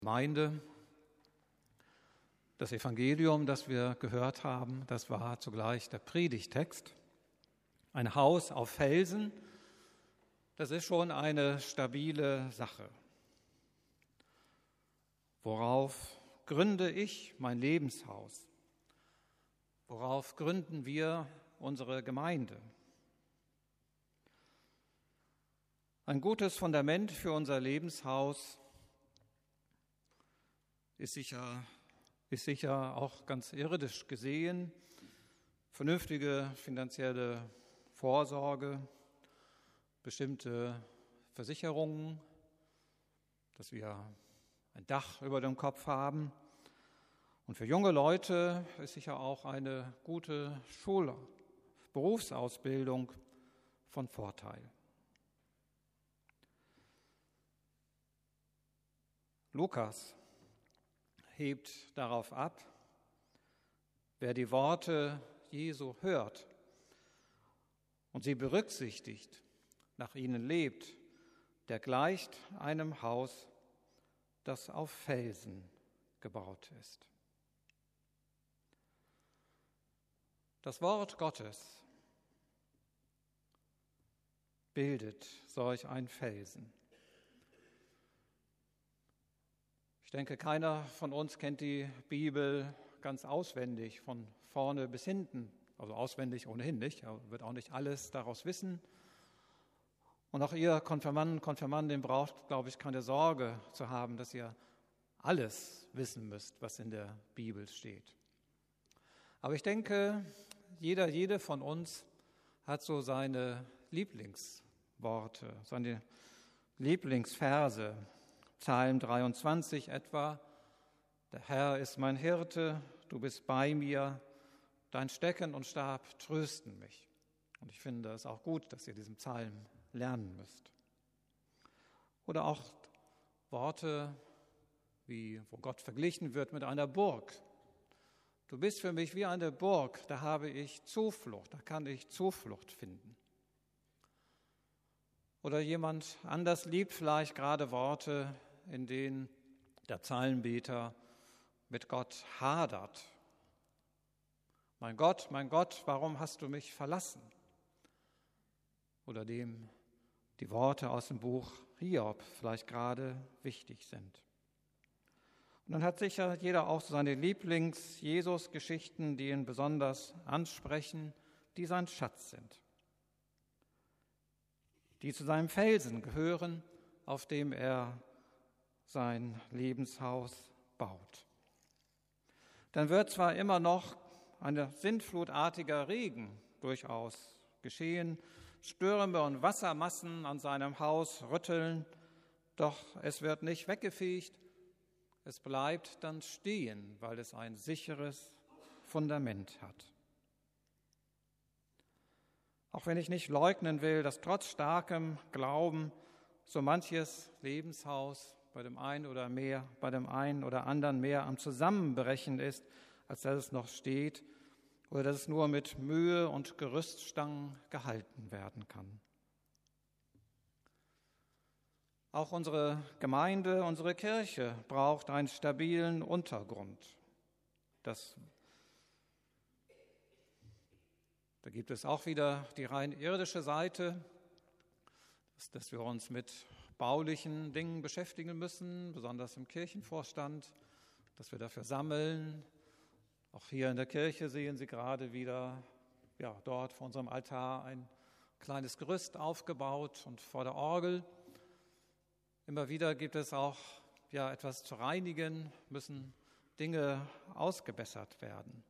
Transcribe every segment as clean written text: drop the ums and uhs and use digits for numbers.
Gemeinde. Das Evangelium, das wir gehört haben, das war zugleich der Predigttext. Ein Haus auf Felsen, das ist schon eine stabile Sache. Worauf gründe ich mein Lebenshaus? Worauf gründen wir unsere Gemeinde? Ein gutes Fundament für unser Lebenshaus ist sicher auch ganz irdisch gesehen, vernünftige finanzielle Vorsorge, bestimmte Versicherungen, dass wir ein Dach über dem Kopf haben. Und für junge Leute ist sicher auch eine gute Berufsausbildung von Vorteil. Lukas hebt darauf ab, wer die Worte Jesu hört und sie berücksichtigt, nach ihnen lebt, der gleicht einem Haus, das auf Felsen gebaut ist. Das Wort Gottes bildet solch ein Felsen. Ich denke, keiner von uns kennt die Bibel ganz auswendig, von vorne bis hinten. Also auswendig ohnehin nicht, er wird auch nicht alles daraus wissen. Und auch ihr Konfirmanden braucht, glaube ich, keine Sorge zu haben, dass ihr alles wissen müsst, was in der Bibel steht. Aber ich denke, jede von uns hat so seine Lieblingsworte, seine Lieblingsverse. Psalm 23 etwa: Der Herr ist mein Hirte, du bist bei mir, dein Stecken und Stab trösten mich. Und ich finde es auch gut, dass ihr diesen Psalm lernen müsst. Oder auch Worte, wie wo Gott verglichen wird mit einer Burg. Du bist für mich wie eine Burg, da habe ich Zuflucht, da kann ich Zuflucht finden. Oder jemand anders liebt vielleicht gerade Worte, in denen der Psalmbeter mit Gott hadert. Mein Gott, warum hast du mich verlassen? Oder dem die Worte aus dem Buch Hiob vielleicht gerade wichtig sind. Und dann hat sicher jeder auch seine Lieblings-Jesus-Geschichten, die ihn besonders ansprechen, die sein Schatz sind, die zu seinem Felsen gehören, auf dem er sein Lebenshaus baut. Dann wird zwar immer noch ein sintflutartiger Regen durchaus geschehen, Stürme und Wassermassen an seinem Haus rütteln, doch es wird nicht weggefegt, es bleibt dann stehen, weil es ein sicheres Fundament hat. Auch wenn ich nicht leugnen will, dass trotz starkem Glauben so manches Lebenshaus bei dem einen oder anderen mehr am Zusammenbrechen ist, als dass es noch steht oder dass es nur mit Mühe und Gerüststangen gehalten werden kann. Auch unsere Gemeinde, unsere Kirche braucht einen stabilen Untergrund. Da gibt es auch wieder die rein irdische Seite, dass wir uns mit baulichen Dingen beschäftigen müssen, besonders im Kirchenvorstand, dass wir dafür sammeln. Auch hier in der Kirche sehen Sie gerade wieder, dort vor unserem Altar ein kleines Gerüst aufgebaut und vor der Orgel. Immer wieder gibt es auch etwas zu reinigen, müssen Dinge ausgebessert werden.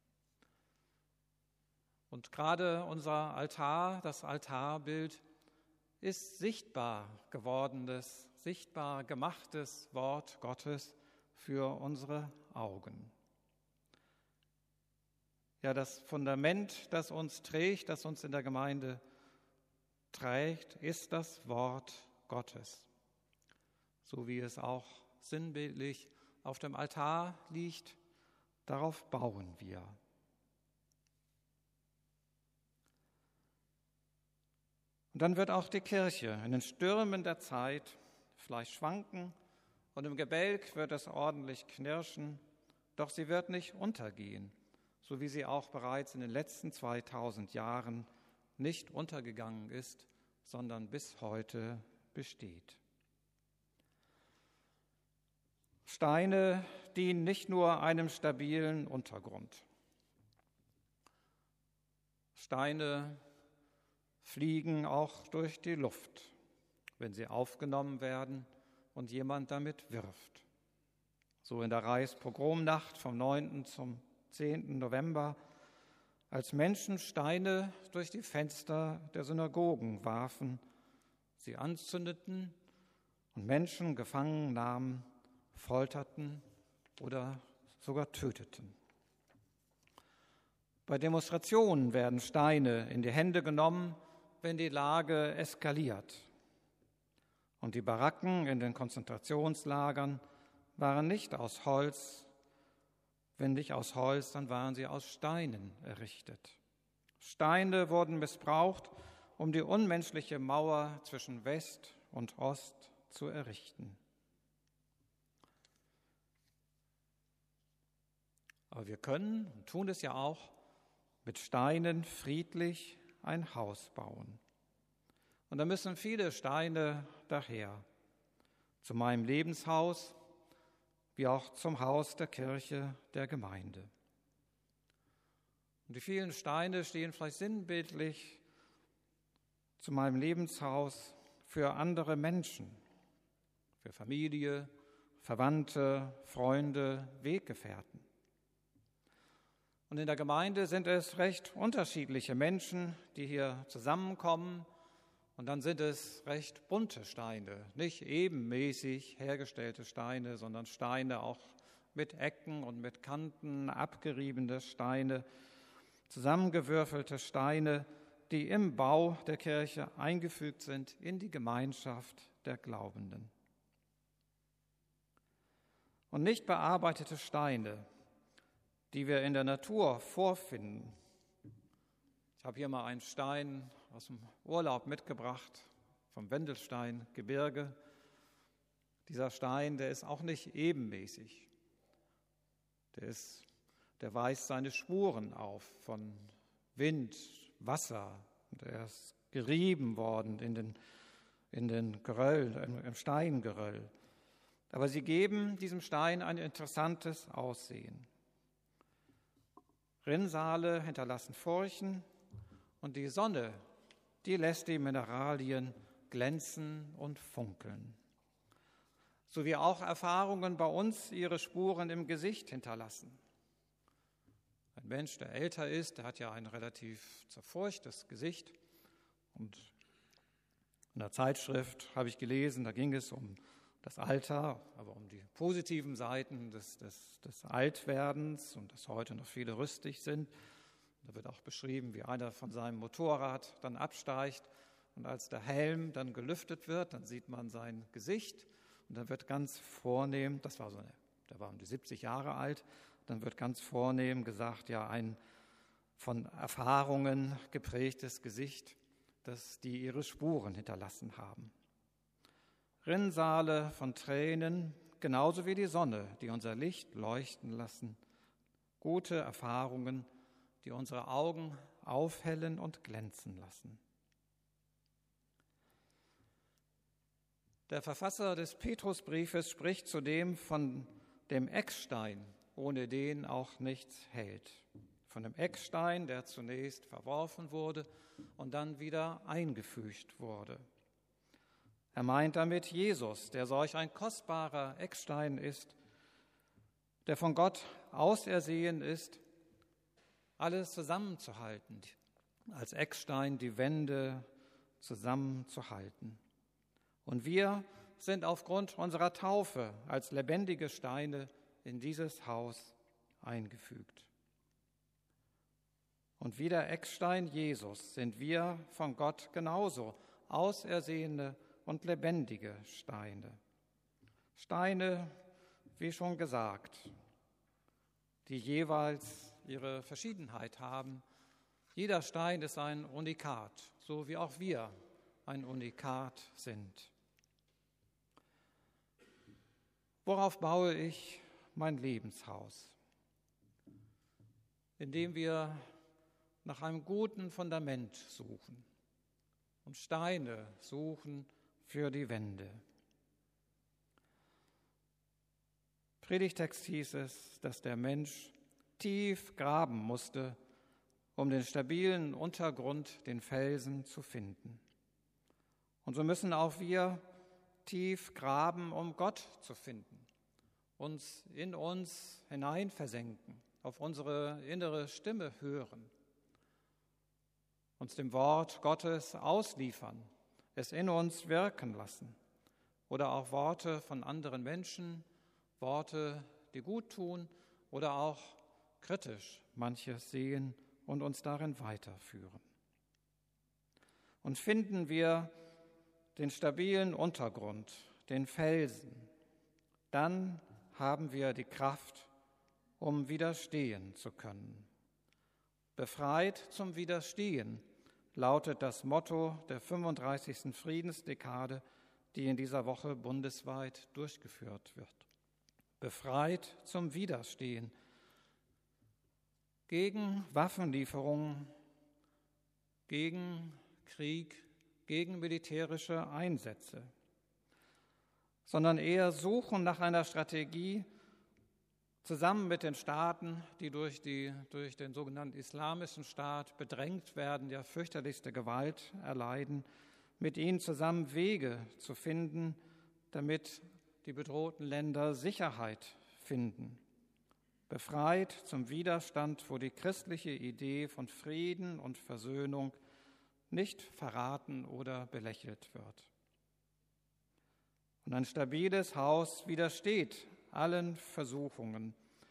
Und gerade unser Altar, das Altarbild, ist sichtbar gewordenes, sichtbar gemachtes Wort Gottes für unsere Augen. Ja, das Fundament, das uns trägt, das uns in der Gemeinde trägt, ist das Wort Gottes. So wie es auch sinnbildlich auf dem Altar liegt, darauf bauen wir. Und dann wird auch die Kirche in den Stürmen der Zeit vielleicht schwanken und im Gebälk wird es ordentlich knirschen, doch sie wird nicht untergehen, so wie sie auch bereits in den letzten 2000 Jahren nicht untergegangen ist, sondern bis heute besteht. Steine dienen nicht nur einem stabilen Untergrund. Steine fliegen auch durch die Luft, wenn sie aufgenommen werden und jemand damit wirft. So in der Reichspogromnacht vom 9. zum 10. November, als Menschen Steine durch die Fenster der Synagogen warfen, sie anzündeten und Menschen gefangen nahmen, folterten oder sogar töteten. Bei Demonstrationen werden Steine in die Hände genommen, wenn die Lage eskaliert. Und die Baracken in den Konzentrationslagern waren nicht aus Holz. Wenn nicht aus Holz, dann waren sie aus Steinen errichtet. Steine wurden missbraucht, um die unmenschliche Mauer zwischen West und Ost zu errichten. Aber wir können und tun es ja auch mit Steinen friedlich ein Haus bauen. Und da müssen viele Steine daher, zu meinem Lebenshaus, wie auch zum Haus der Kirche der Gemeinde. Und die vielen Steine stehen vielleicht sinnbildlich zu meinem Lebenshaus für andere Menschen, für Familie, Verwandte, Freunde, Weggefährten. Und in der Gemeinde sind es recht unterschiedliche Menschen, die hier zusammenkommen. Und dann sind es recht bunte Steine, nicht ebenmäßig hergestellte Steine, sondern Steine auch mit Ecken und mit Kanten, abgeriebene Steine, zusammengewürfelte Steine, die im Bau der Kirche eingefügt sind in die Gemeinschaft der Glaubenden. Und nicht bearbeitete Steine, die wir in der Natur vorfinden. Ich habe hier mal einen Stein aus dem Urlaub mitgebracht, vom Wendelsteingebirge. Dieser Stein, der ist auch nicht ebenmäßig. Der weist seine Spuren auf von Wind, Wasser. Und er ist gerieben worden in den Geröll, im Steingeröll. Aber sie geben diesem Stein ein interessantes Aussehen. Rinnsale hinterlassen Furchen und die Sonne, die lässt die Mineralien glänzen und funkeln. So wie auch Erfahrungen bei uns ihre Spuren im Gesicht hinterlassen. Ein Mensch, der älter ist, der hat ja ein relativ zerfurchtes Gesicht. Und in der Zeitschrift habe ich gelesen, da ging es um das Alter, aber um die positiven Seiten des Altwerdens und dass heute noch viele rüstig sind. Da wird auch beschrieben, wie einer von seinem Motorrad dann absteigt und als der Helm dann gelüftet wird, dann sieht man sein Gesicht und dann wird ganz vornehm, der war um die 70 Jahre alt, dann wird ganz vornehm gesagt, ja, ein von Erfahrungen geprägtes Gesicht, die ihre Spuren hinterlassen haben. Rinnsale von Tränen, genauso wie die Sonne, die unser Licht leuchten lassen. Gute Erfahrungen, die unsere Augen aufhellen und glänzen lassen. Der Verfasser des Petrusbriefes spricht zudem von dem Eckstein, ohne den auch nichts hält. Von dem Eckstein, der zunächst verworfen wurde und dann wieder eingefügt wurde. Er meint damit Jesus, der solch ein kostbarer Eckstein ist, der von Gott ausersehen ist, alles zusammenzuhalten, als Eckstein die Wände zusammenzuhalten. Und wir sind aufgrund unserer Taufe als lebendige Steine in dieses Haus eingefügt. Und wie der Eckstein Jesus sind wir von Gott genauso ausersehene und lebendige Steine. Steine, wie schon gesagt, die jeweils ihre Verschiedenheit haben. Jeder Stein ist ein Unikat, so wie auch wir ein Unikat sind. Worauf baue ich mein Lebenshaus? Indem wir nach einem guten Fundament suchen und Steine suchen für die Wände. Predigtext hieß es, dass der Mensch tief graben musste, um den stabilen Untergrund, den Felsen zu finden. Und so müssen auch wir tief graben, um Gott zu finden, uns in uns hinein versenken, auf unsere innere Stimme hören, uns dem Wort Gottes ausliefern, es in uns wirken lassen oder auch Worte von anderen Menschen, Worte, die gut tun oder auch kritisch manches sehen und uns darin weiterführen. Und finden wir den stabilen Untergrund, den Felsen, dann haben wir die Kraft, um widerstehen zu können. Befreit zum Widerstehen lautet das Motto der 35. Friedensdekade, die in dieser Woche bundesweit durchgeführt wird. Befreit zum Widerstehen gegen Waffenlieferungen, gegen Krieg, gegen militärische Einsätze, sondern eher suchen nach einer Strategie, zusammen mit den Staaten, die durch den sogenannten Islamischen Staat bedrängt werden, ja fürchterlichste Gewalt erleiden, mit ihnen zusammen Wege zu finden, damit die bedrohten Länder Sicherheit finden. Befreit zum Widerstand, wo die christliche Idee von Frieden und Versöhnung nicht verraten oder belächelt wird. Und ein stabiles Haus widersteht allen Versuchungen.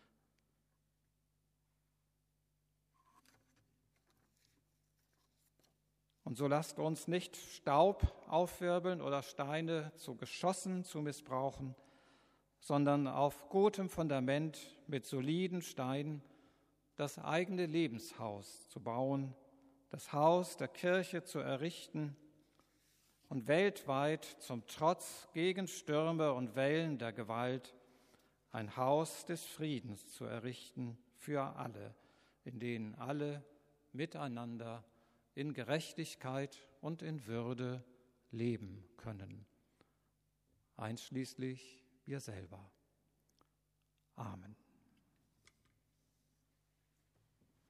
Und so lasst uns nicht Staub aufwirbeln oder Steine zu Geschossen zu missbrauchen, sondern auf gutem Fundament mit soliden Steinen das eigene Lebenshaus zu bauen, das Haus der Kirche zu errichten und weltweit zum Trotz gegen Stürme und Wellen der Gewalt ein Haus des Friedens zu errichten für alle, in denen alle miteinander in Gerechtigkeit und in Würde leben können, einschließlich wir selber. Amen.